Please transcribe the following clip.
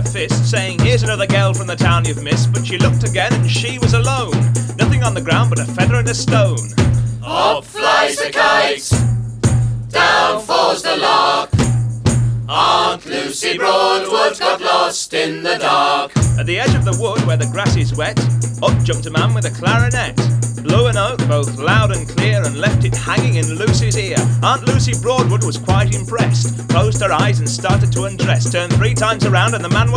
fist, saying, "Here's another girl from the town you've missed." But she looked again and she was alone. Nothing on the ground but a feather and a stone. Up flies the kite, down falls the lark. Aunt Lucy Broadwood got lost in the dark. At the edge of the wood where the grass is wet, up jumped a man with a clarinet. Blew a note both loud and clear and left it hanging in Lucy's ear. Aunt Lucy Broadwood was quite impressed, closed her eyes and started to undress, turned 3 times around and the man was